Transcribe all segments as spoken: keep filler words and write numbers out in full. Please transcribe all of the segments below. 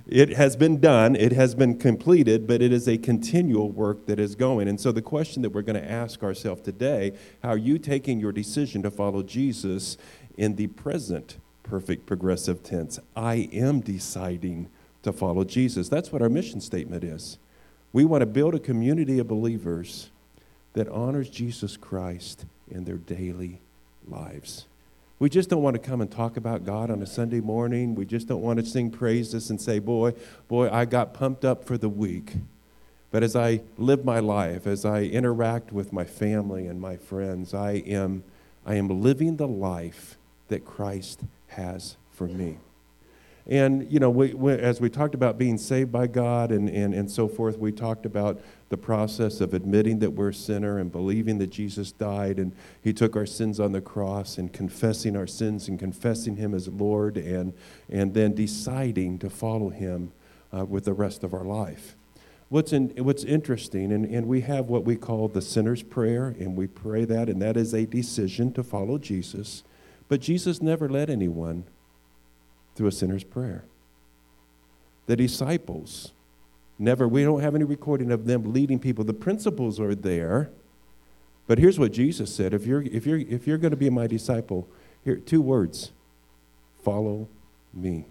It has been done, it has been completed, but it is a continual work that is going. And so the question that we're going to ask ourselves today, how are you taking your decision to follow Jesus in the present perfect progressive tense? I am deciding to follow Jesus. That's what our mission statement is. We want to build a community of believers that honors Jesus Christ in their daily lives. We just don't want to come and talk about God on a Sunday morning. We just don't want to sing praises and say, boy, boy, I got pumped up for the week. But as I live my life, as I interact with my family and my friends, I am, I am living the life that Christ has for me. And, you know, we, we, as we talked about being saved by God and, and, and so forth, we talked about the process of admitting that we're a sinner and believing that Jesus died and he took our sins on the cross and confessing our sins and confessing him as Lord and, and then deciding to follow him uh, with the rest of our life. What's in, what's interesting, and, and we have what we call the sinner's prayer, and we pray that, and that is a decision to follow Jesus. But Jesus never led anyone through a sinner's prayer. The disciples never, we don't have any recording of them leading people. The principles are there, but here's what Jesus said: if you're if you're if you're going to be my disciple, here two words: follow me.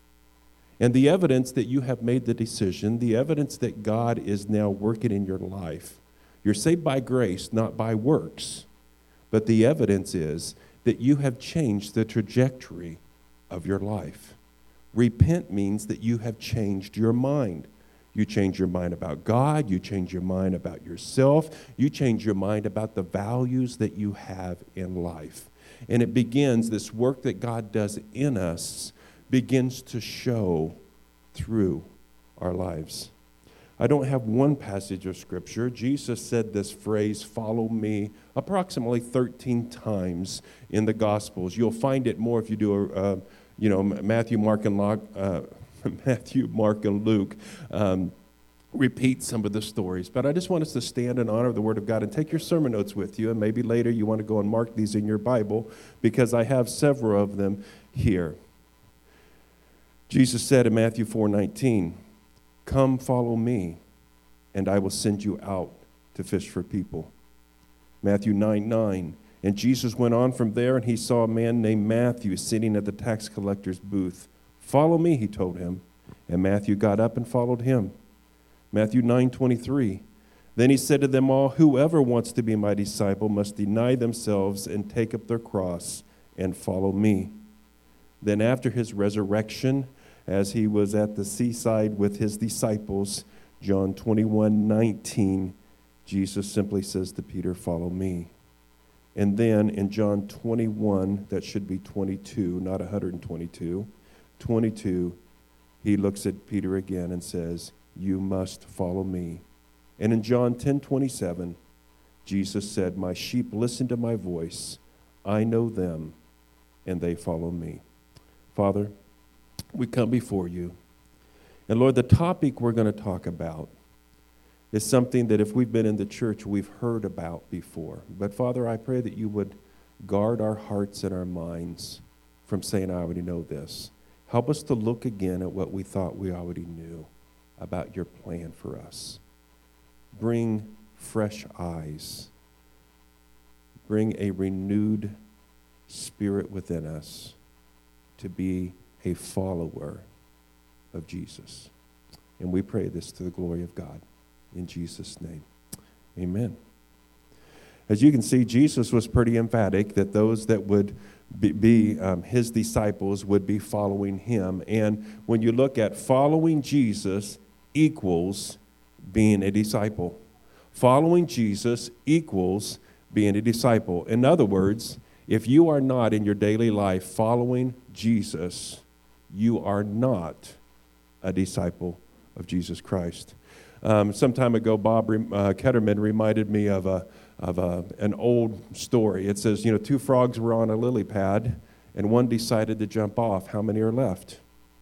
And the evidence that you have made the decision, the evidence that God is now working in your life, you're saved by grace, not by works, but the evidence is that you have changed the trajectory of your life. Repent means that you have changed your mind. You change your mind about God, you change your mind about yourself, you change your mind about the values that you have in life. And it begins, this work that God does in us begins to show through our lives. I don't have one passage of Scripture. Jesus said this phrase, follow me, approximately thirteen times in the Gospels. You'll find it more if you do a, uh, you know, Matthew, Mark, and Luke, uh, Matthew, Mark, and Luke um, repeat some of the stories. But I just want us to stand in honor of the Word of God and take your sermon notes with you, and maybe later you want to go and mark these in your Bible, because I have several of them here. Jesus said in Matthew four nineteen, come follow me, and I will send you out to fish for people. Matthew nine nine, and Jesus went on from there, and he saw a man named Matthew sitting at the tax collector's booth. Follow me, he told him. And Matthew got up and followed him. Matthew nine twenty-three, then he said to them all, whoever wants to be my disciple must deny themselves and take up their cross and follow me. Then after his resurrection, as he was at the seaside with his disciples, John twenty-one nineteen, Jesus simply says to Peter, follow me. And then in John twenty-one, that should be twenty-two, not one hundred twenty-two, twenty-two, he looks at Peter again and says, you must follow me. And in John ten twenty-seven, Jesus said, my sheep listen to my voice. I know them, and they follow me. Father, we come before you. And Lord, the topic we're going to talk about is something that if we've been in the church, we've heard about before. But Father, I pray that you would guard our hearts and our minds from saying, I already know this. Help us to look again at what we thought we already knew about your plan for us. Bring fresh eyes. Bring a renewed spirit within us to be a follower of Jesus. And we pray this to the glory of God. In Jesus' name, amen. As you can see, Jesus was pretty emphatic that those that would be, be um, his disciples would be following him. And when you look at following Jesus equals being a disciple. Following Jesus equals being a disciple. In other words, if you are not in your daily life following Jesus, you are not a disciple of Jesus Christ. Um, some time ago, Bob uh, Ketterman reminded me of a of a, an old story. It says, you know, two frogs were on a lily pad, and one decided to jump off. How many are left?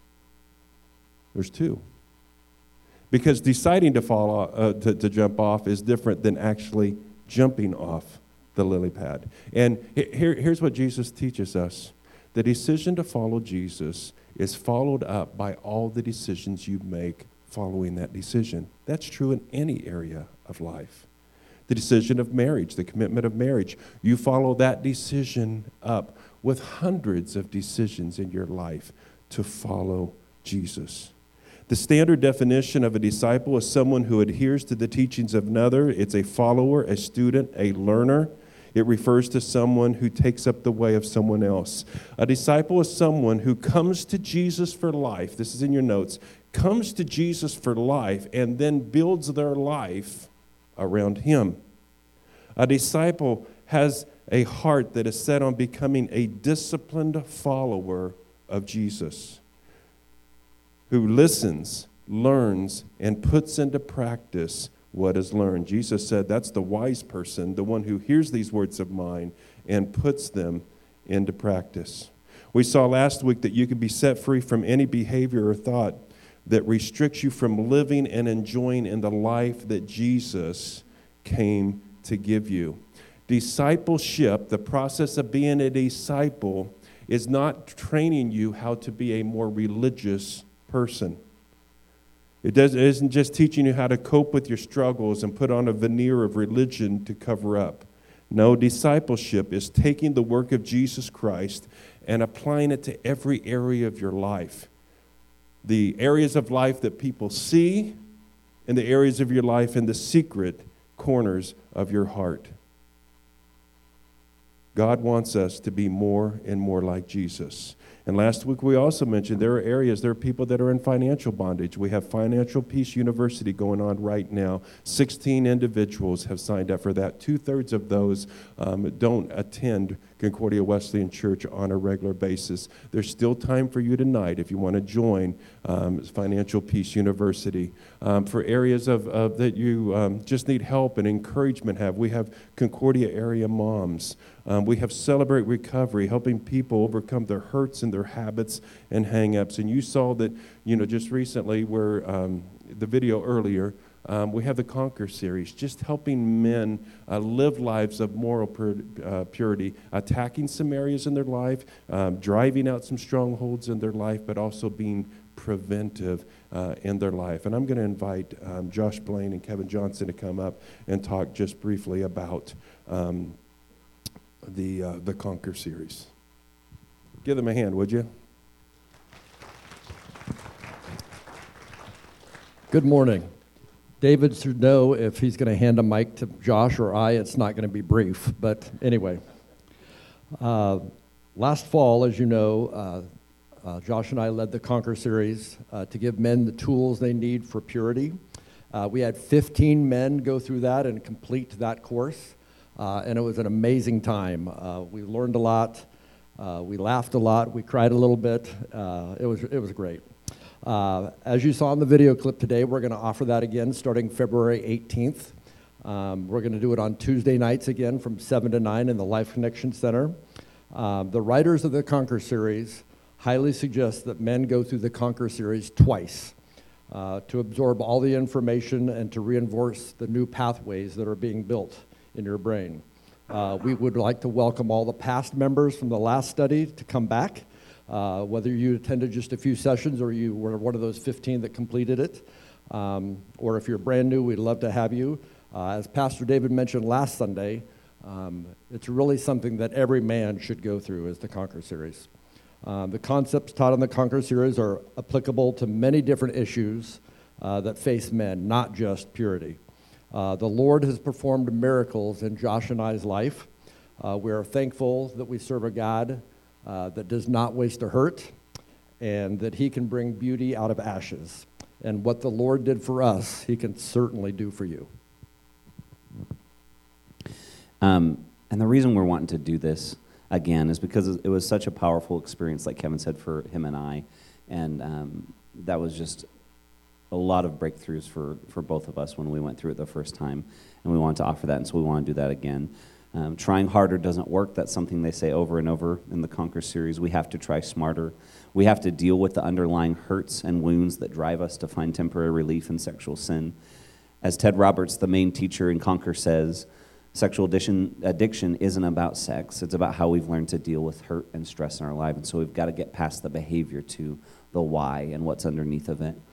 There's two. Because deciding to fall off, uh, to, to jump off is different than actually jumping off the lily pad. And here, here's what Jesus teaches us. The decision to follow Jesus is followed up by all the decisions you make following that decision. That's true in any area of life. The decision of marriage, the commitment of marriage, you follow that decision up with hundreds of decisions in your life to follow Jesus. The standard definition of a disciple is someone who adheres to the teachings of another. It's a follower, a student, a learner. It refers to someone who takes up the way of someone else. A disciple is someone who comes to Jesus for life. This is in your notes. Comes to Jesus for life and then builds their life around him. A disciple has a heart that is set on becoming a disciplined follower of Jesus, who listens, learns, and puts into practice what is learned. Jesus said that's the wise person, the one who hears these words of mine and puts them into practice. We saw last week that you can be set free from any behavior or thought that restricts you from living and enjoying in the life that Jesus came to give you. Discipleship, the process of being a disciple, is not training you how to be a more religious person. It, does, it isn't just teaching you how to cope with your struggles and put on a veneer of religion to cover up. No, discipleship is taking the work of Jesus Christ and applying it to every area of your life. The areas of life that people see and the areas of your life in the secret corners of your heart. God wants us to be more and more like Jesus. And last week we also mentioned there are areas, there are people that are in financial bondage. We have Financial Peace University going on right now. sixteen individuals have signed up for that. Two-thirds of those um, don't attend Concordia Wesleyan Church on a regular basis. There's still time for you tonight if you want to join um, Financial Peace University. Um, for areas of, of that you um, just need help and encouragement have, we have Concordia area moms. Um, we have Celebrate Recovery, helping people overcome their hurts and their habits and hang-ups. And you saw that, you know, just recently where um, the video earlier, um, we have the Conquer series, just helping men uh, live lives of moral pur- uh, purity, attacking some areas in their life, um, driving out some strongholds in their life, but also being preventive uh, in their life. And I'm going to invite um, Josh Blaine and Kevin Johnson to come up and talk just briefly about um, the uh, the Conquer series. Give them a hand, would you? Good morning. David should know if he's going to hand a mic to Josh or I, it's not going to be brief. But anyway, uh, last fall, as you know, uh, uh, Josh and I led the Conquer series uh, to give men the tools they need for purity. Uh, we had fifteen men go through that and complete that course. Uh, and it was an amazing time. Uh, we learned a lot. Uh, we laughed a lot. We cried a little bit. Uh, it was it was great. Uh, as you saw in the video clip today, we're going to offer that again starting February eighteenth. Um, we're going to do it on Tuesday nights again from seven to nine in the Life Connection Center. Uh, the writers of the Conquer series highly suggest that men go through the Conquer series twice uh, to absorb all the information and to reinforce the new pathways that are being built in your brain. Uh, we would like to welcome all the past members from the last study to come back, uh, whether you attended just a few sessions or you were one of those fifteen that completed it, um, or if you're brand new, we'd love to have you. Uh, as Pastor David mentioned last Sunday, um, it's really something that every man should go through is the Conquer series. Um, the concepts taught in the Conquer series are applicable to many different issues uh, that face men, not just purity. Uh, the Lord has performed miracles in Josh and I's life. Uh, we are thankful that we serve a God uh, that does not waste a hurt and that he can bring beauty out of ashes. And what the Lord did for us, he can certainly do for you. Um, and the reason we're wanting to do this again is because it was such a powerful experience, like Kevin said, for him and I. And um, that was just a lot of breakthroughs for, for both of us when we went through it the first time, and we wanted to offer that, and so we want to do that again. Um, trying harder doesn't work. That's something they say over and over in the Conquer series. We have to try smarter. We have to deal with the underlying hurts and wounds that drive us to find temporary relief in sexual sin. As Ted Roberts, the main teacher in Conquer, says, Sexual addiction, addiction isn't about sex. It's about how we've learned to deal with hurt and stress in our life. And so we've got to get past the behavior to the why and what's underneath of it.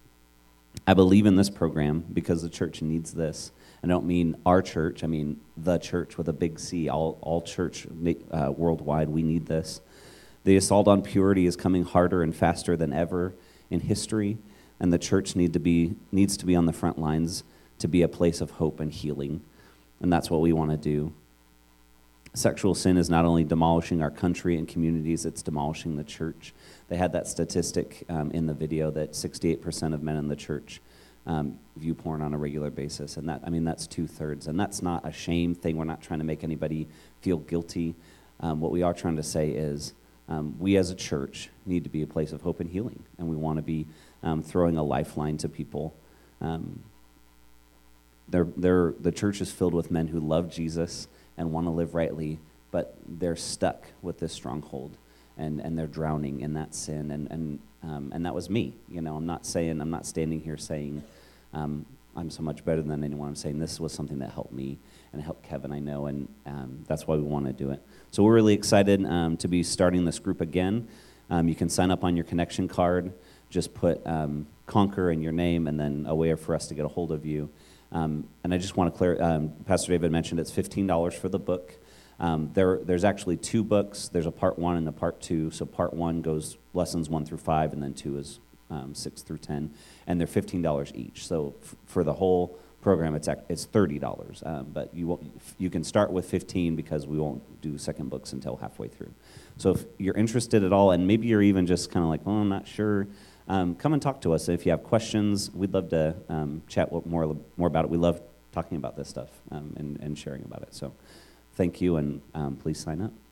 I believe in this program because the church needs this. I don't mean our church. I mean the church with a big C, all, all church uh, worldwide. We need this. The assault on purity is coming harder and faster than ever in history, and the church need to be needs to be on the front lines to be a place of hope and healing. And that's what we want to do. Sexual sin is not only demolishing our country and communities, it's demolishing the church. They had that statistic um, in the video that sixty-eight percent of men in the church um, view porn on a regular basis. And that, I mean, that's two-thirds. And that's not a shame thing. We're not trying to make anybody feel guilty. Um, what we are trying to say is um, we as a church need to be a place of hope and healing. And we want to be um, throwing a lifeline to people. Um, They're, they're, the church is filled with men who love Jesus and want to live rightly, but they're stuck with this stronghold, and, and they're drowning in that sin. And and um, and that was me. You know, I'm not saying, I'm not standing here saying um, I'm so much better than anyone. I'm saying this was something that helped me and helped Kevin, I know, and um, that's why we want to do it. So we're really excited um, to be starting this group again. Um, you can sign up on your connection card. Just put um, Conquer in your name, and then a way for us to get a hold of you. Um, and I just want to clear, um, Pastor David mentioned it's fifteen dollars for the book. Um, there, there's actually two books. There's a part one and a part two. So part one goes lessons one through five, and then two is um, six through ten. And they're fifteen dollars each. So f- for the whole program, it's it's thirty dollars. Um, but you won't, you can start with fifteen because we won't do second books until halfway through. So if you're interested at all, and maybe you're even just kind of like, well, I'm not sure, Um, come and talk to us. If you have questions, we'd love to um, chat more more about it. We love talking about this stuff um, and, and sharing about it. So thank you, and um, please sign up.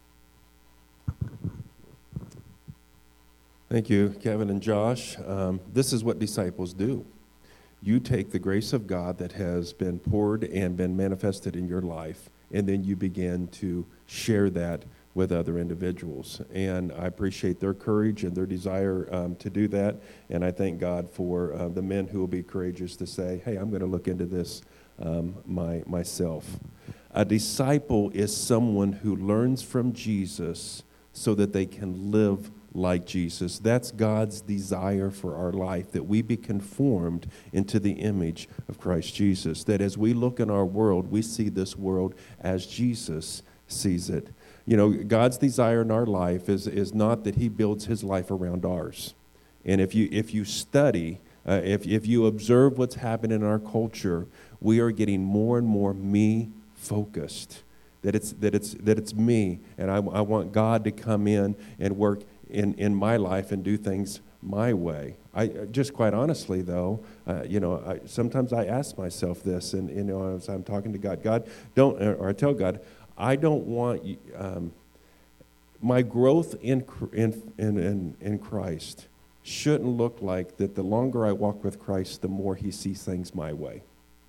Thank you, Kevin and Josh. Um, this is what disciples do. You take the grace of God that has been poured and been manifested in your life, and then you begin to share that with other individuals. And I appreciate their courage and their desire um, to do that. And I thank God for uh, the men who will be courageous to say, hey, I'm going to look into this um, my myself. A disciple is someone who learns from Jesus so that they can live like Jesus. That's God's desire for our life, that we be conformed into the image of Christ Jesus. That as we look in our world, we see this world as Jesus sees it. You know, God's desire in our life is, is not that he builds his life around ours. And if you if you study, uh, if, if you observe what's happening in our culture, we are getting more and more me-focused. That it's that it's that it's me, and I, I want God to come in and work in, in my life and do things my way. I just quite honestly, though, uh, you know, I, sometimes I ask myself this, and you know, as I'm talking to God, God, don't, or I tell God, I don't want um, my growth in, in in in Christ shouldn't look like that. The longer I walk with Christ, the more he sees things my way.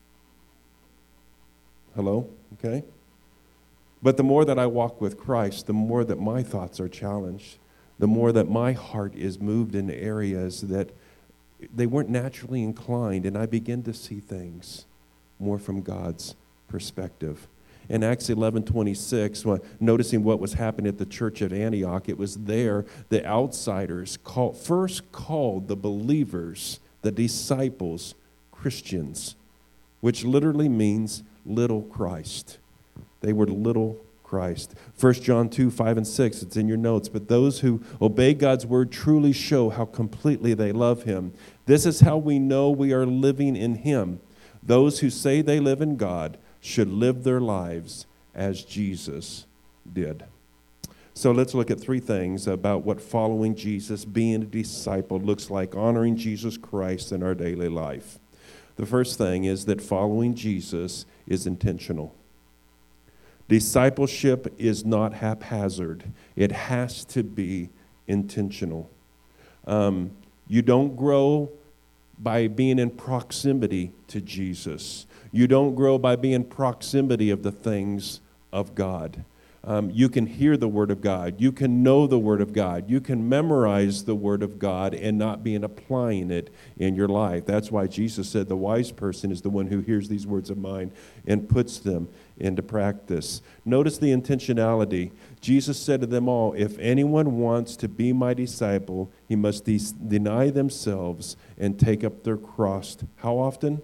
Hello? Okay? But the more that I walk with Christ, the more that my thoughts are challenged, the more that my heart is moved in areas that they weren't naturally inclined, and I begin to see things more from God's perspective. In Acts eleven twenty-six, noticing what was happening at the church at Antioch, it was there the outsiders call, first called the believers, the disciples, Christians, which literally means little Christ. They were little Christ. First John two, five and six, it's in your notes. But those who obey God's word truly show how completely they love him. This is how we know we are living in him. Those who say they live in God should live their lives as Jesus did. So let's look at three things about what following Jesus, being a disciple, looks like, honoring Jesus Christ in our daily life. The first thing is that following Jesus is intentional. Discipleship is not haphazard. It has to be intentional. Um, you don't grow by being in proximity to Jesus. You don't grow by being in proximity of the things of God. Um, you can hear the Word of God. You can know the Word of God. You can memorize the Word of God and not be applying it in your life. That's why Jesus said the wise person is the one who hears these words of mine and puts them into practice. Notice the intentionality. Jesus said to them all, if anyone wants to be my disciple, he must de- deny themselves and take up their cross. How often?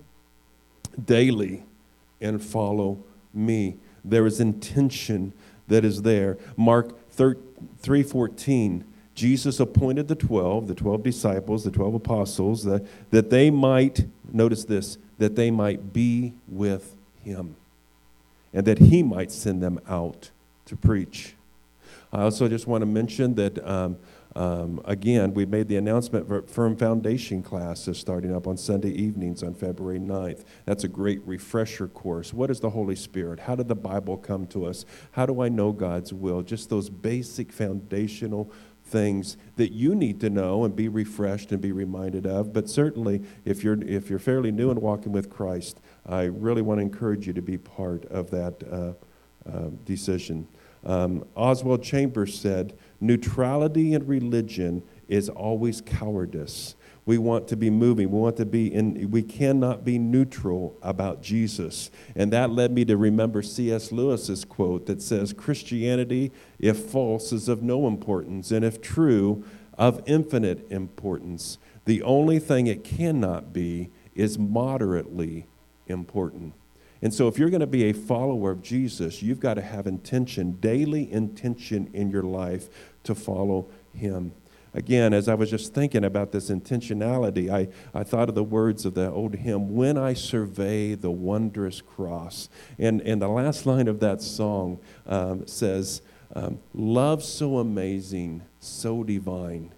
Daily, and follow me. There is intention that is there. Mark three fourteen, Jesus appointed the twelve, the twelve disciples, the twelve apostles, that, that they might, notice this, that they might be with him, and that he might send them out to preach. I also just want to mention that, um, um, again, we made the announcement for Firm Foundation class is starting up on Sunday evenings on February ninth. That's a great refresher course. What is the Holy Spirit? How did the Bible come to us? How do I know God's will? Just those basic foundational things that you need to know and be refreshed and be reminded of. But certainly, if you're if you're fairly new and walking with Christ, I really want to encourage you to be part of that uh, uh, decision. Um, Oswald Chambers said, neutrality in religion is always cowardice. We want to be moving. We want to be in, we cannot be neutral about Jesus. And that led me to remember C S Lewis's quote that says, Christianity, if false, is of no importance, and if true, of infinite importance. The only thing it cannot be is moderately important. And so if you're going to be a follower of Jesus, you've got to have intention, daily intention in your life to follow him. Again, as I was just thinking about this intentionality, I, I thought of the words of the old hymn, When I Survey the Wondrous Cross. And, and the last line of that song um, says, um, love so amazing, so divine,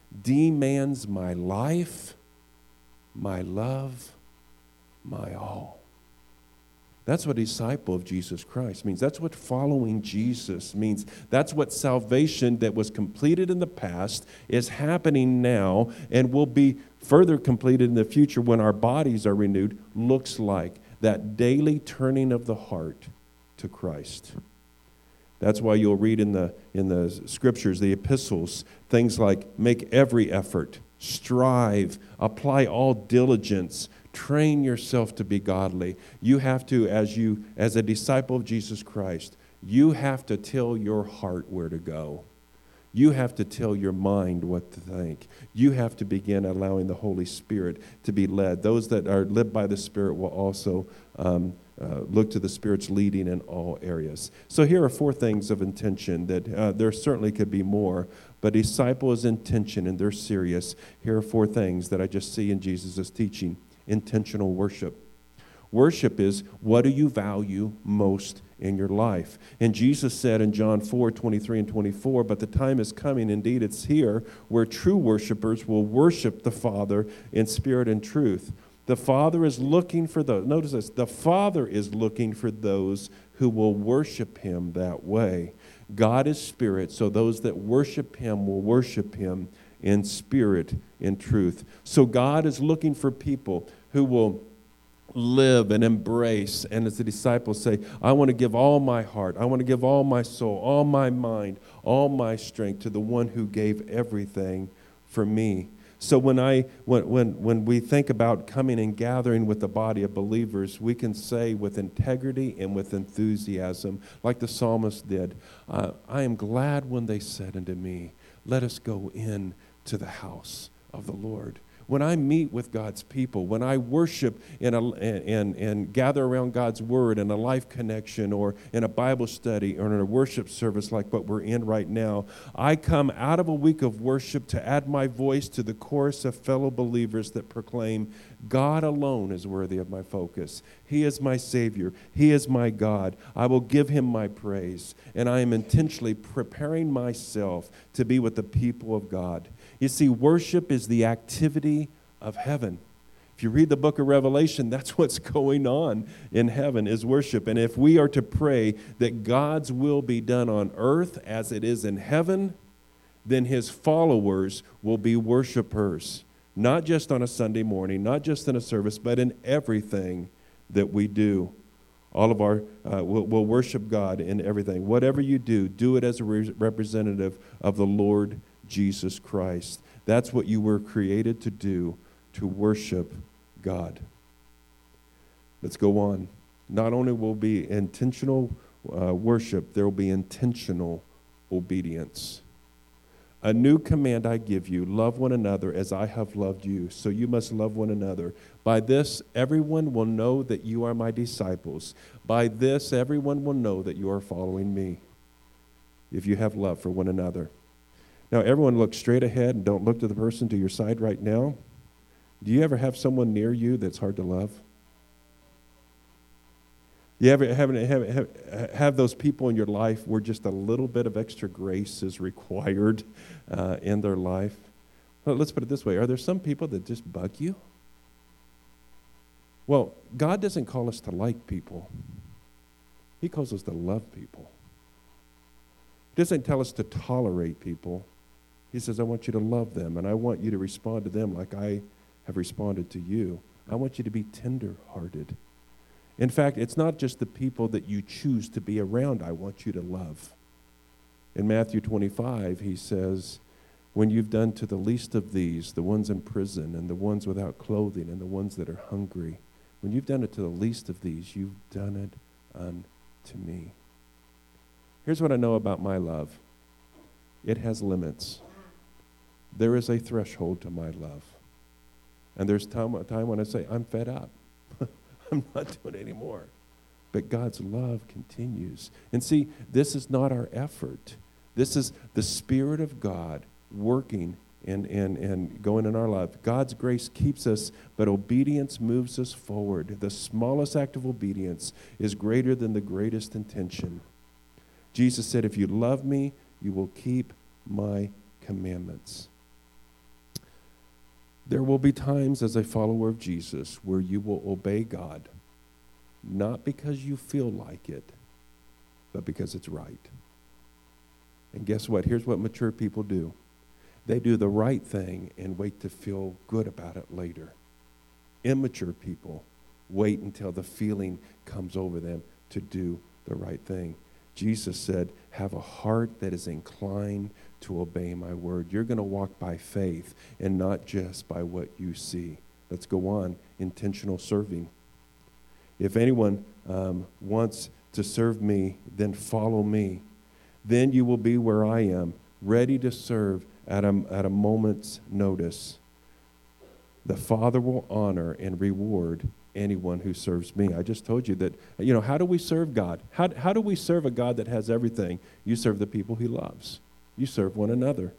demands my life, my love, my all. That's what a disciple of Jesus Christ means. That's what following Jesus means. That's what salvation that was completed in the past is happening now and will be further completed in the future when our bodies are renewed, looks like that daily turning of the heart to Christ. That's why you'll read in the in the scriptures, the epistles, things like make every effort, strive, apply all diligence, train yourself to be godly. You have to, as you, as a disciple of Jesus Christ, you have to tell your heart where to go. You have to tell your mind what to think. You have to begin allowing the Holy Spirit to be led. Those that are led by the Spirit will also um, uh, look to the Spirit's leading in all areas. So here are four things of intention that uh, there certainly could be more, but disciple is intention and they're serious. Here are four things that I just see in Jesus' teaching. Intentional worship. Worship is, what do you value most in your life? And Jesus said in John four, twenty-three and twenty-four, but the time is coming, indeed it's here, where true worshipers will worship the Father in spirit and truth. The Father is looking for those, notice this, the Father is looking for those who will worship him that way. God is spirit, so those that worship him will worship him in spirit, in truth. So God is looking for people who will live and embrace, and as the disciples say, I want to give all my heart, I want to give all my soul, all my mind, all my strength to the one who gave everything for me. So when I when when when we think about coming and gathering with the body of believers, we can say with integrity and with enthusiasm, like the psalmist did, uh, I am glad when they said unto me, let us go in to the house of the Lord. When I meet with God's people, when I worship in a, and, and gather around God's Word in a life connection or in a Bible study or in a worship service like what we're in right now, I come out of a week of worship to add my voice to the chorus of fellow believers that proclaim, God alone is worthy of my focus. He is my Savior. He is my God. I will give him my praise. And I am intentionally preparing myself to be with the people of God. You see, worship is the activity of heaven. If you read the book of Revelation, that's what's going on in heaven is worship. And if we are to pray that God's will be done on earth as it is in heaven, then his followers will be worshipers. Not just on a Sunday morning, not just in a service, but in everything that we do. All of our, uh, we'll, we'll worship God in everything. Whatever you do, do it as a re- representative of the Lord Jesus Christ. That's what you were created to do, to worship God. Let's go on. Not only will be intentional uh, worship, there will be intentional obedience. A new command I give you, love one another as I have loved you, so you must love one another. By this, everyone will know that you are my disciples. By this, everyone will know that you are following me, if you have love for one another. Now, everyone look straight ahead and don't look to the person to your side right now. Do you ever have someone near you that's hard to love? You ever have, have, have, have those people in your life where just a little bit of extra grace is required uh, in their life? Well, let's put it this way. Are there some people that just bug you? Well, God doesn't call us to like people. He calls us to love people. He doesn't tell us to tolerate people. He says, I want you to love them, and I want you to respond to them like I have responded to you. I want you to be tender-hearted. In fact, it's not just the people that you choose to be around I want you to love. In Matthew twenty-five, he says, when you've done to the least of these, the ones in prison and the ones without clothing and the ones that are hungry, when you've done it to the least of these, you've done it unto me. Here's what I know about my love. It has limits. There is a threshold to my love. And there's time, a time when I say, I'm fed up. I'm not doing it anymore. But God's love continues. And see, this is not our effort. This is the Spirit of God working and, and, and going in our life. God's grace keeps us, but obedience moves us forward. The smallest act of obedience is greater than the greatest intention. Jesus said, if you love me, you will keep my commandments. There will be times as a follower of Jesus where you will obey God, not because you feel like it, but because it's right. And guess what? Here's what mature people do. They do the right thing and wait to feel good about it later. Immature people wait until the feeling comes over them to do the right thing. Jesus said, have a heart that is inclined to obey my word. You're going to walk by faith and not just by what you see. Let's go on. Intentional serving. If anyone um, wants to serve me, then follow me. Then you will be where I am, ready to serve at a, at a moment's notice. The Father will honor and reward anyone who serves me. I just told you that, you know, how do we serve God? How, how do we serve a God that has everything? You serve the people he loves. You serve one another.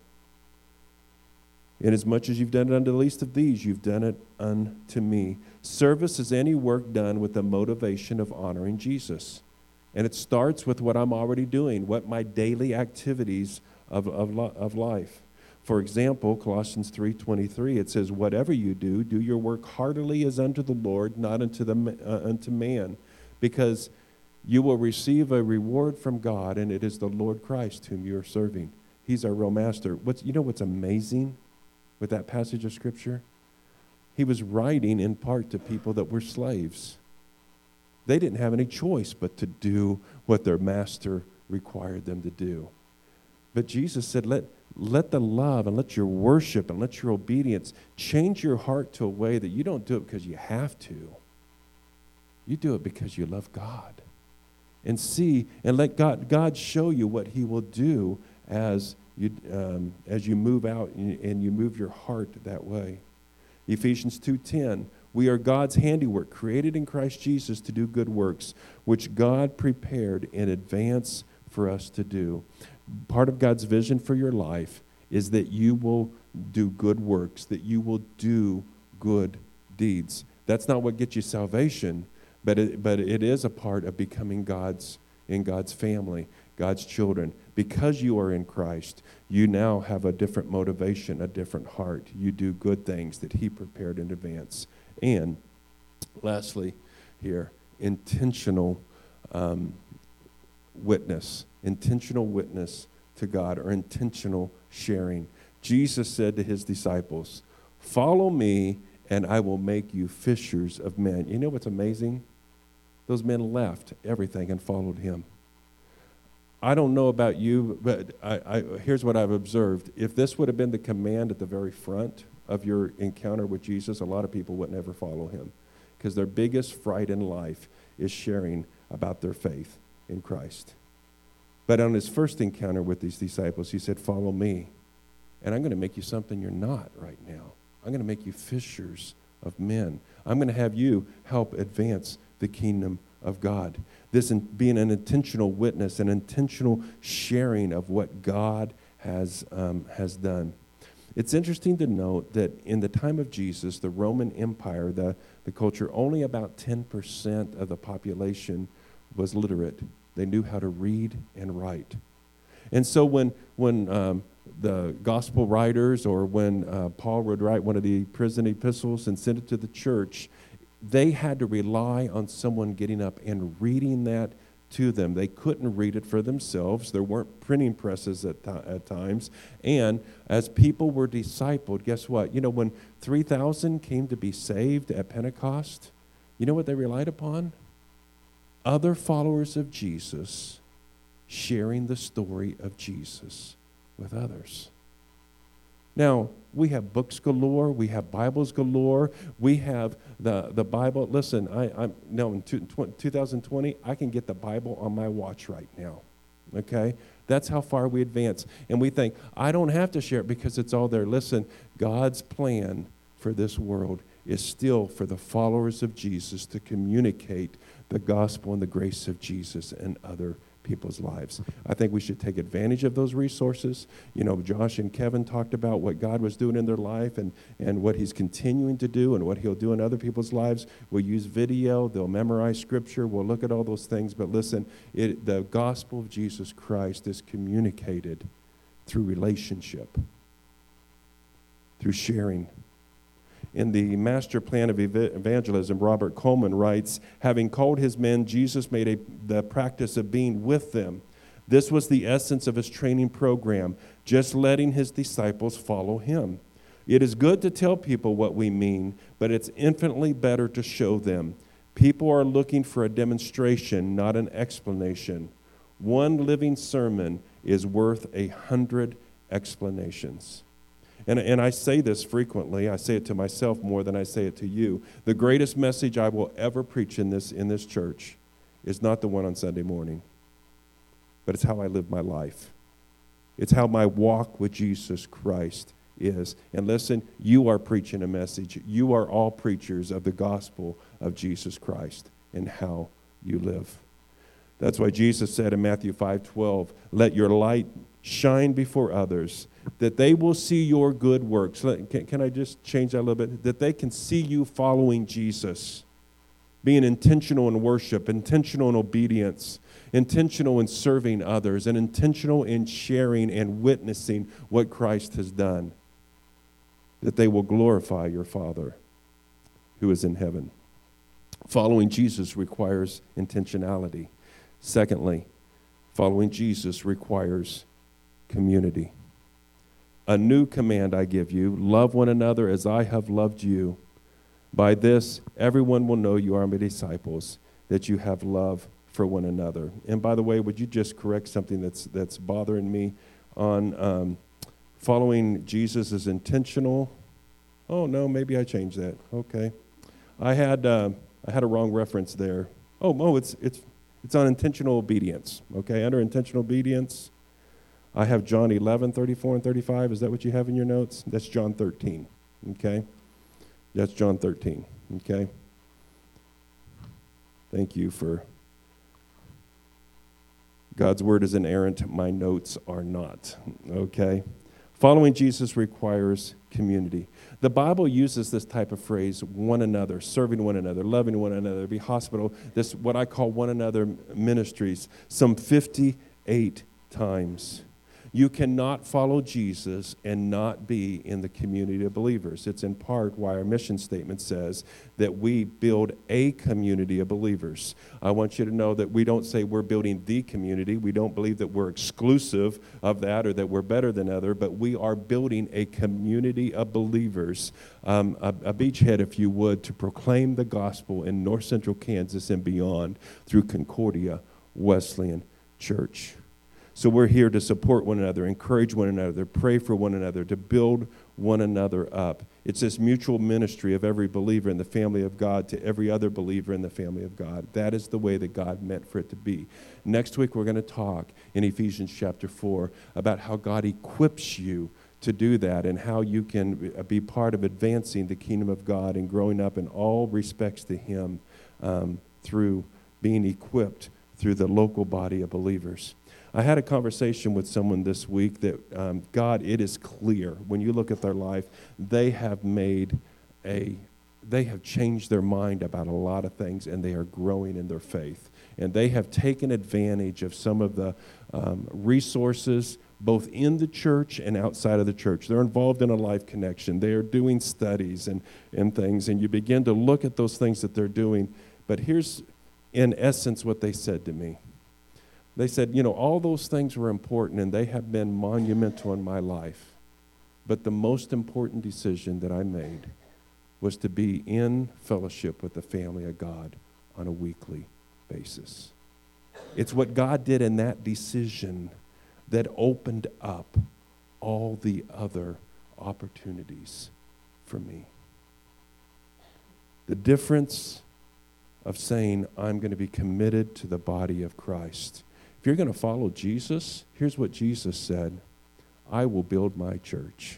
Inasmuch as you've done it unto the least of these, you've done it unto me. Service is any work done with the motivation of honoring Jesus. And it starts with what I'm already doing, what my daily activities of, of, of life. For example, Colossians three twenty-three, it says, whatever you do, do your work heartily as unto the Lord, not unto, the, uh, unto man, because you will receive a reward from God, and it is the Lord Christ whom you are serving. He's our real master. What's, you know what's amazing with that passage of Scripture? He was writing in part to people that were slaves. They didn't have any choice but to do what their master required them to do. But Jesus said, let, let the love and let your worship and let your obedience change your heart to a way that you don't do it because you have to. You do it because you love God. And see, and let God, God show you what he will do as you, um, as you move out and, and you move your heart that way. Ephesians two ten, we are God's handiwork, created in Christ Jesus to do good works, which God prepared in advance for us to do. Part of God's vision for your life is that you will do good works, that you will do good deeds. That's not what gets you salvation, but it, but it is a part of becoming God's, in God's family, God's children. Because you are in Christ, you now have a different motivation, a different heart. You do good things that he prepared in advance. And lastly here, intentional um, witness. Intentional witness to God, or intentional sharing. Jesus said to his disciples, follow me and I will make you fishers of men. You know what's amazing? those men left everything and followed him. I don't know about you, but I, I, here's what I've observed. If this would have been the command at the very front of your encounter with Jesus, a lot of people wouldn't ever follow him, because their biggest fright in life is sharing about their faith in Christ. But on his first encounter with these disciples, he said, follow me, and I'm going to make you something you're not right now. I'm going to make you fishers of men. I'm going to have you help advance the kingdom of God. This in, being an intentional witness, an intentional sharing of what God has um, has done. It's interesting to note that in the time of Jesus, the Roman Empire, the, the culture, only about ten percent of the population was literate. They knew how to read and write. And so when, when um, the gospel writers, or when uh, Paul would write one of the prison epistles and send it to the church, they had to rely on someone getting up and reading that to them. They couldn't read it for themselves. There weren't printing presses at, th- at times. And as people were discipled, guess what? You know, when three thousand came to be saved at Pentecost, you know what they relied upon? Other followers of Jesus sharing the story of Jesus with others. Now, we have books galore. We have Bibles galore. We have the, the Bible. Listen, I, I'm no in two, two thousand twenty, I can get the Bible on my watch right now. Okay? That's how far we advance. And we think, I don't have to share it because it's all there. Listen, God's plan for this world is still for the followers of Jesus to communicate the gospel and the grace of Jesus in other people's lives. I think we should take advantage of those resources. You know, Josh and Kevin talked about what God was doing in their life and, and what he's continuing to do and what he'll do in other people's lives. We'll use video. They'll memorize scripture. We'll look at all those things. But listen, it, the gospel of Jesus Christ is communicated through relationship, through sharing. In the master plan of evangelism, Robert Coleman writes, having called his men, Jesus made a, the practice of being with them. This was the essence of his training program, just letting his disciples follow him. It is good to tell people what we mean, but it's infinitely better to show them. People are looking for a demonstration, not an explanation. One living sermon is worth a hundred explanations. And, and I say this frequently. I say it to myself more than I say it to you. The greatest message I will ever preach in this, in this church is not the one on Sunday morning, but it's how I live my life. It's how my walk with Jesus Christ is. And listen, you are preaching a message. You are all preachers of the gospel of Jesus Christ and how you live. That's why Jesus said in Matthew five twelve, let your light shine before others, that they will see your good works. Can, can I just change that a little bit? That they can see you following Jesus, being intentional in worship, intentional in obedience, intentional in serving others, and intentional in sharing and witnessing what Christ has done, that they will glorify your Father who is in heaven. Following Jesus requires intentionality. Secondly, following Jesus requires community. A new command I give you, love one another as I have loved you. By this, everyone will know you are my disciples, that you have love for one another. And by the way, would you just correct something that's that's bothering me on um, following Jesus is intentional? Oh, no, maybe I changed that. Okay. I had uh, I had a wrong reference there. Oh, oh, it's it's it's on intentional obedience. Okay, under intentional obedience, I have John eleven, thirty-four and thirty-five. Is that what you have in your notes? That's John thirteen, okay? That's John thirteen, okay? Thank you for... God's word is inerrant. My notes are not, okay? Following Jesus requires community. The Bible uses this type of phrase, one another, serving one another, loving one another, be hospitable, this what I call one another ministries, some fifty-eight times. You cannot follow Jesus and not be in the community of believers. It's in part why our mission statement says that we build a community of believers. I want you to know that we don't say we're building the community. We don't believe that we're exclusive of that or that we're better than other, but we are building a community of believers, um, a, a beachhead, if you would, to proclaim the gospel in north central Kansas and beyond through Concordia Wesleyan Church. So we're here to support one another, encourage one another, pray for one another, to build one another up. It's this mutual ministry of every believer in the family of God to every other believer in the family of God. That is the way that God meant for it to be. Next week, we're going to talk in Ephesians chapter four about how God equips you to do that and how you can be part of advancing the kingdom of God and growing up in all respects to Him um, through being equipped through the local body of believers. I had a conversation with someone this week that um, God, it is clear when you look at their life, they have made a, they have changed their mind about a lot of things, and they are growing in their faith. And they have taken advantage of some of the um, resources, both in the church and outside of the church. They're involved in a life connection. They are doing studies and, and things, and you begin to look at those things that they're doing. But here's, in essence, what they said to me. They said, you know, all those things were important and they have been monumental in my life. But the most important decision that I made was to be in fellowship with the family of God on a weekly basis. It's what God did in that decision that opened up all the other opportunities for me. The difference of saying, I'm going to be committed to the body of Christ. If you're going to follow Jesus, here's what Jesus said: I will build my church.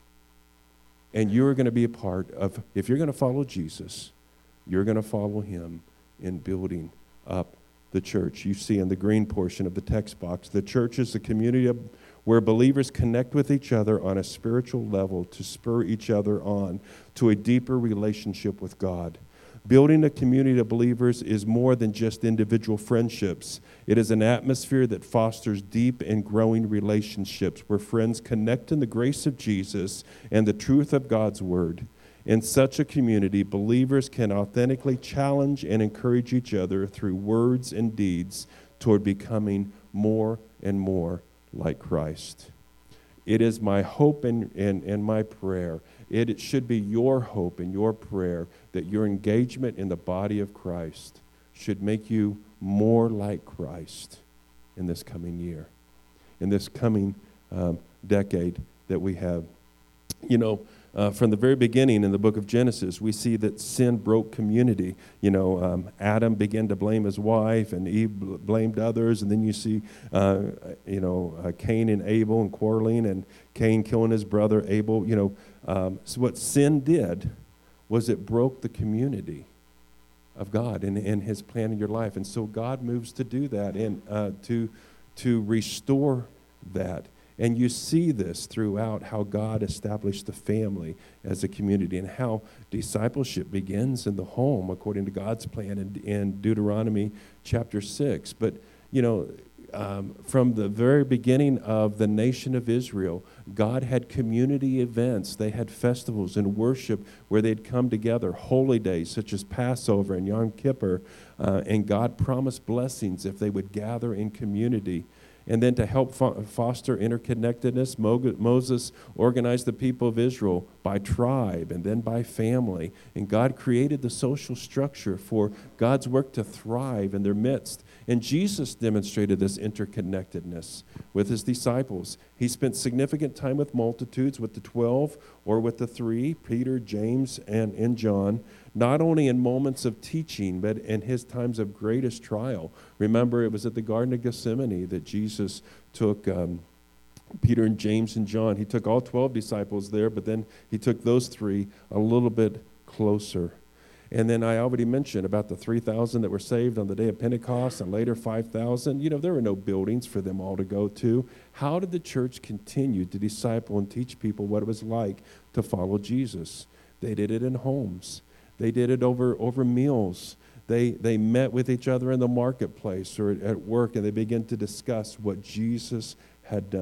And you're going to be a part of, if you're going to follow Jesus, you're going to follow Him in building up the church. You see in the green portion of the text box, the church is a community of, where believers connect with each other on a spiritual level to spur each other on to a deeper relationship with God. Building a community of believers is more than just individual friendships. It is an atmosphere that fosters deep and growing relationships where friends connect in the grace of Jesus and the truth of God's Word. In such a community, believers can authentically challenge and encourage each other through words and deeds toward becoming more and more like Christ. It is my hope and, and, and my prayer. It, it should be your hope and your prayer that your engagement in the body of Christ should make you more like Christ in this coming year, in this coming um, decade that we have. You know, uh, from the very beginning in the book of Genesis, we see that sin broke community. You know, um, Adam began to blame his wife, and Eve bl- blamed others, and then you see, uh, you know, uh, Cain and Abel and quarreling, and Cain killing his brother Abel. You know, um, so what sin did was it broke the community of God and, and His plan in your life, and so God moves to do that and uh, to to restore that. And you see this throughout how God established the family as a community and how discipleship begins in the home according to God's plan in, in Deuteronomy chapter six. But, you know, um, from the very beginning of the nation of Israel, God had community events. They had festivals and worship where they'd come together, holy days such as Passover and Yom Kippur, uh, and God promised blessings if they would gather in community. And then to help fo- foster interconnectedness, Mo- Moses organized the people of Israel by tribe and then by family. And God created the social structure for God's work to thrive in their midst. And Jesus demonstrated this interconnectedness with His disciples. He spent significant time with multitudes, with the twelve or with the three, Peter, James, and, and John, not only in moments of teaching, but in His times of greatest trial. Remember, it was at the Garden of Gethsemane that Jesus took um, Peter and James and John. He took all twelve disciples there, but then He took those three a little bit closer. And then I already mentioned about the three thousand that were saved on the day of Pentecost, and later five thousand. You know, there were no buildings for them all to go to. How did the church continue to disciple and teach people what it was like to follow Jesus? They did it in homes. They did it over, over meals. They, they met with each other in the marketplace or at work, and they began to discuss what Jesus had done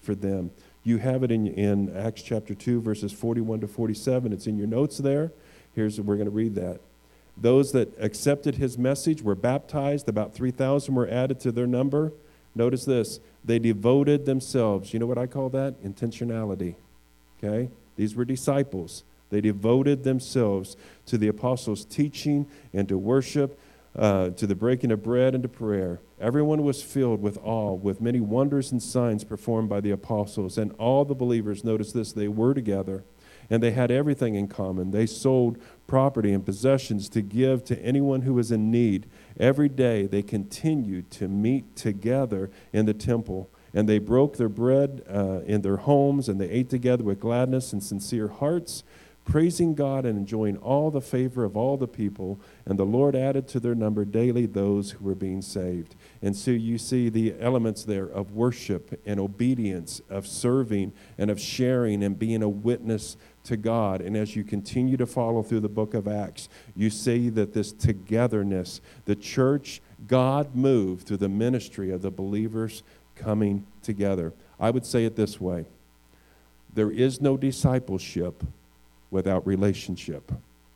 for them. You have it in, in Acts chapter two, verses forty-one to forty-seven. It's in your notes there. Here's, we're going to read that. Those that accepted his message were baptized. About three thousand were added to their number. Notice this. They devoted themselves. You know what I call that? Intentionality. Okay? These were disciples. They devoted themselves to the apostles' teaching and to worship, uh, to the breaking of bread and to prayer. Everyone was filled with awe, with many wonders and signs performed by the apostles. And all the believers, notice this, they were together. And they had everything in common. They sold property and possessions to give to anyone who was in need. Every day they continued to meet together in the temple. And they broke their bread uh, in their homes, and they ate together with gladness and sincere hearts, praising God and enjoying all the favor of all the people. And the Lord added to their number daily those who were being saved. And so you see the elements there of worship and obedience, of serving and of sharing and being a witness to God. And as you continue to follow through the book of Acts, you see that this togetherness, the church, God moved through the ministry of the believers coming together. I would say it this way. There is no discipleship without relationship.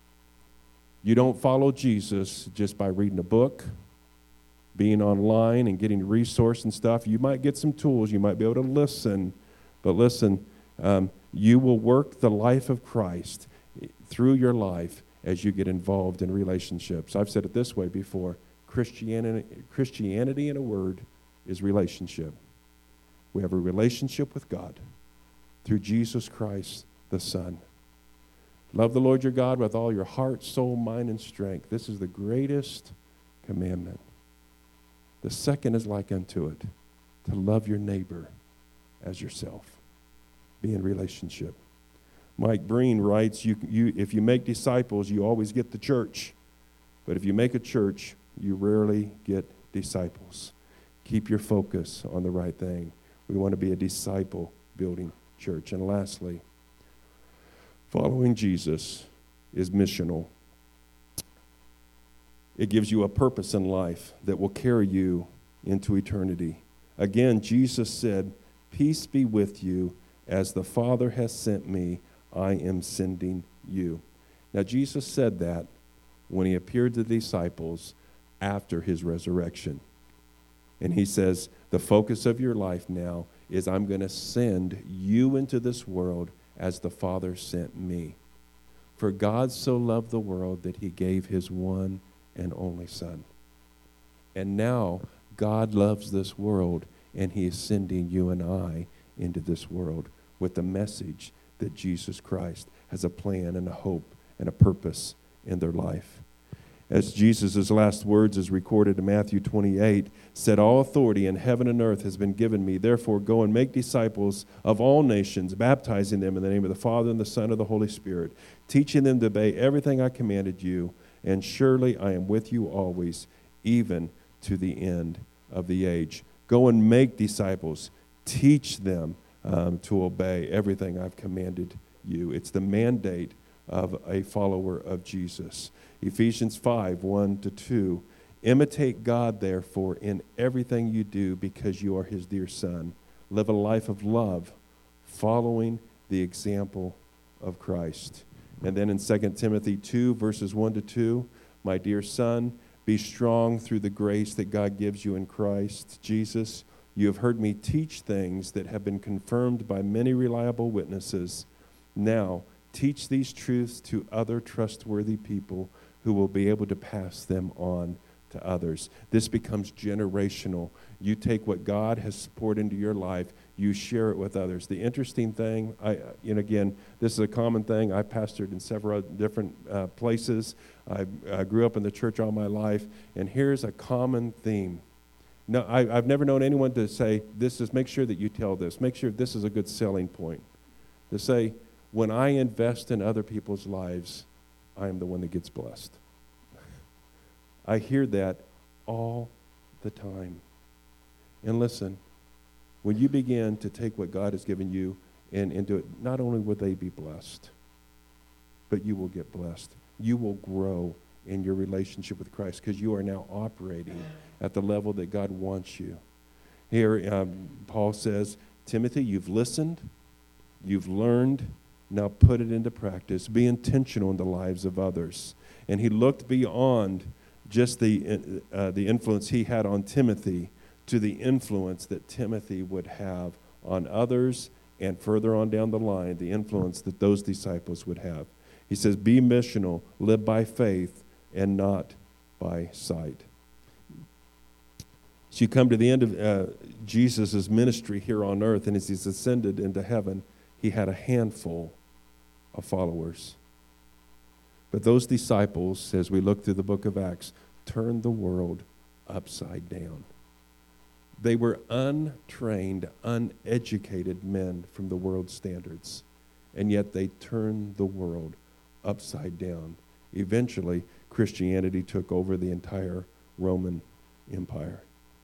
You don't follow Jesus just by reading a book, being online and getting resource and stuff. You might get some tools. You might be able to listen. But listen, um, you will work the life of Christ through your life as you get involved in relationships. I've said it this way before. Christianity, Christianity in a word is relationship. We have a relationship with God through Jesus Christ, the Son. Love the Lord your God with all your heart, soul, mind, and strength. This is the greatest commandment. The second is like unto it, to love your neighbor as yourself. Be in relationship. Mike Breen writes, you, you, if you make disciples, you always get the church. But if you make a church, you rarely get disciples. Keep your focus on the right thing. We want to be a disciple-building church. And lastly, following Jesus is missional. It gives you a purpose in life that will carry you into eternity. Again, Jesus said, "Peace be with you. As the Father has sent me, I am sending you." Now, Jesus said that when he appeared to the disciples after his resurrection. And he says, the focus of your life now is I'm going to send you into this world as the Father sent me. For God so loved the world that he gave his one and only Son. And now God loves this world, and he is sending you and I into this world with the message that Jesus Christ has a plan and a hope and a purpose in their life. As Jesus' last words is recorded in Matthew twenty-eight, said, "All authority in heaven and earth has been given me. Therefore, go and make disciples of all nations, baptizing them in the name of the Father and the Son and the Holy Spirit, teaching them to obey everything I commanded you. And surely I am with you always, even to the end of the age." Go and make disciples. Teach them um, to obey everything I've commanded you. It's the mandate of a follower of Jesus. Ephesians five, one to two. Imitate God, therefore, in everything you do, because you are his dear Son. Live a life of love, following the example of Christ. And then in Second Timothy two, verses one to two, my dear son, be strong through the grace that God gives you in Christ Jesus. You have heard me teach things that have been confirmed by many reliable witnesses. Now, teach these truths to other trustworthy people who will be able to pass them on to others. This becomes generational. You take what God has poured into your life, you share it with others. The interesting thing, I, and again, this is a common thing. I pastored in several different uh, places. I, I grew up in the church all my life, and here's a common theme. No, I, I've never known anyone to say, this is, make sure that you tell this. Make sure this is a good selling point. To say, when I invest in other people's lives, I am the one that gets blessed. I hear that all the time. And listen, when you begin to take what God has given you and, and do it, not only will they be blessed, but you will get blessed. You will grow in your relationship with Christ because you are now operating at the level that God wants you. Here, um, Paul says, Timothy, you've listened, you've learned, now put it into practice. Be intentional in the lives of others. And he looked beyond just the, uh, the influence he had on Timothy to the influence that Timothy would have on others, and further on down the line, the influence that those disciples would have. He says, be missional, live by faith and not by sight. So you come to the end of uh, Jesus' ministry here on earth, and as he's ascended into heaven, he had a handful of followers. But those disciples, as we look through the book of Acts, turned the world upside down. They were untrained, uneducated men from the world's standards, and yet they turned the world upside down. Eventually, Christianity took over the entire Roman Empire.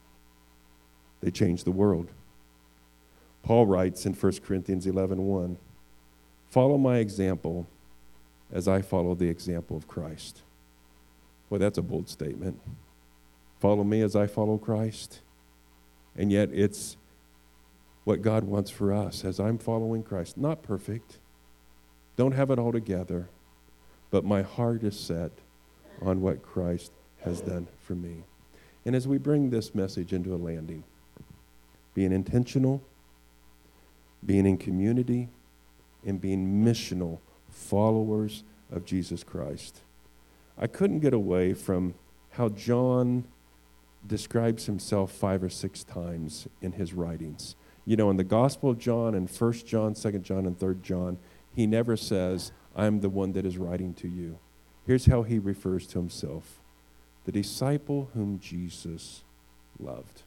They changed the world. Paul writes in First Corinthians eleven one, follow my example as I follow the example of Christ. Boy, that's a bold statement. Follow me as I follow Christ. And yet it's what God wants for us as I'm following Christ. Not perfect. Don't have it all together. But my heart is set on what Christ has done for me. And as we bring this message into a landing, being intentional, being in community, and being missional followers of Jesus Christ. I couldn't get away from how John describes himself five or six times in his writings. You know, in the Gospel of John and First John, Second John, and Third John, he never says, I'm the one that is writing to you. Here's how he refers to himself. The disciple whom Jesus loved.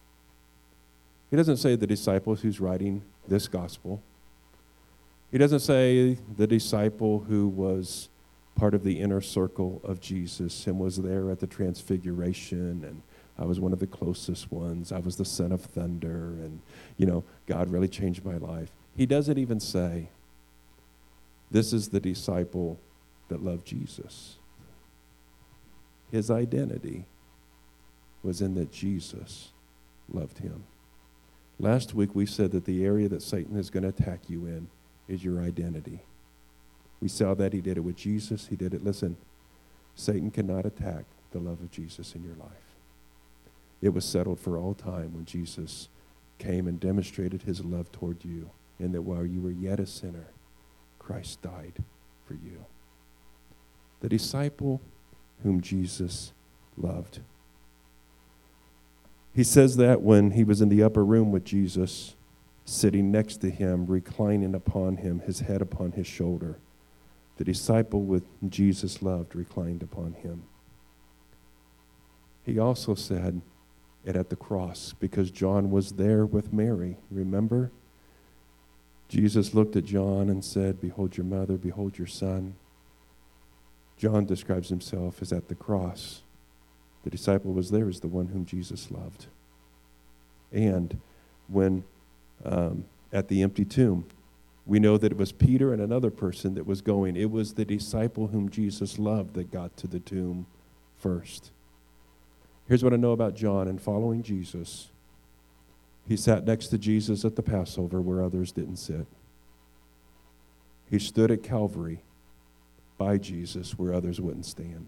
He doesn't say the disciple who's writing this gospel. He doesn't say the disciple who was part of the inner circle of Jesus and was there at the transfiguration, and I was one of the closest ones. I was the son of thunder, and, you know, God really changed my life. He doesn't even say, this is the disciple that loved Jesus. His identity was in that Jesus loved him. Last week we said that the area that Satan is going to attack you in is your identity. We saw that he did it with Jesus. He did it, listen, Satan cannot attack the love of Jesus in your life. It was settled for all time when Jesus came and demonstrated his love toward you, and that while you were yet a sinner, Christ died for you. The disciple whom Jesus loved. He says that when he was in the upper room with Jesus, sitting next to him, reclining upon him, his head upon his shoulder. The disciple with Jesus loved reclined upon him. He also said it at the cross, because John was there with Mary. Remember? Jesus looked at John and said, behold your mother, behold your son. John describes himself as at the cross. The disciple was there as the one whom Jesus loved. And when um, at the empty tomb, we know that it was Peter and another person that was going. It was the disciple whom Jesus loved that got to the tomb first. Here's what I know about John and following Jesus. He sat next to Jesus at the Passover where others didn't sit. He stood at Calvary by Jesus where others wouldn't stand.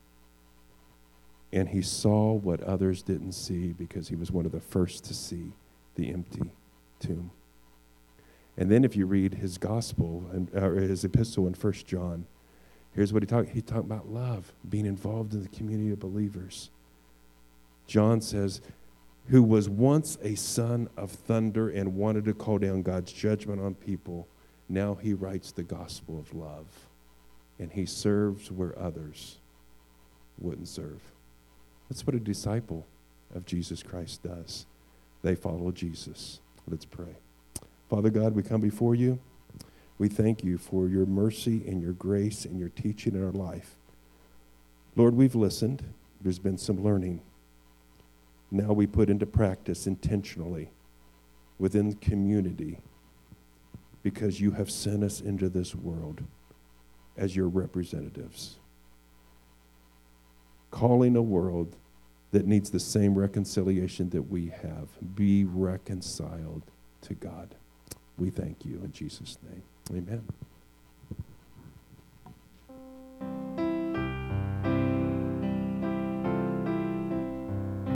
And he saw what others didn't see because he was one of the first to see the empty tomb. And then if you read his gospel, and or his epistle in First John, here's what he talked. He talked about love, being involved in the community of believers. John says, who was once a son of thunder and wanted to call down God's judgment on people, now he writes the gospel of love. And he serves where others wouldn't serve. That's what a disciple of Jesus Christ does. They follow Jesus. Let's pray. Father God, we come before you. We thank you for your mercy and your grace and your teaching in our life. Lord, we've listened. There's been some learning. Now we put into practice intentionally within the community, because you have sent us into this world as your representatives, calling a world that needs the same reconciliation that we have. Be reconciled to God. We thank you in Jesus' name. Amen.